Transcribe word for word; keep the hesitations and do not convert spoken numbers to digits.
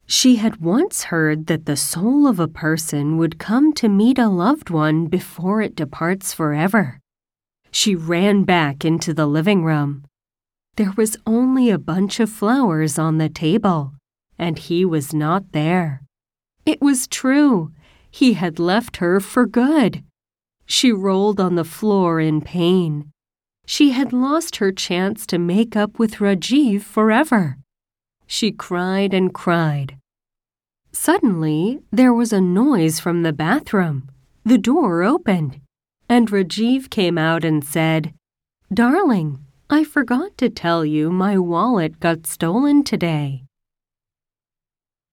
She had once heard that the soul of a person would come to meet a loved one before it departs forever. She ran back into the living room. There was only a bunch of flowers on the table, and he was not there. It was true. He had left her for good. She rolled on the floor in pain. She had lost her chance to make up with Rajiv forever. She cried and cried. Suddenly, there was a noise from the bathroom. The door opened, and Rajiv came out and said, "Darling, I forgot to tell you my wallet got stolen today."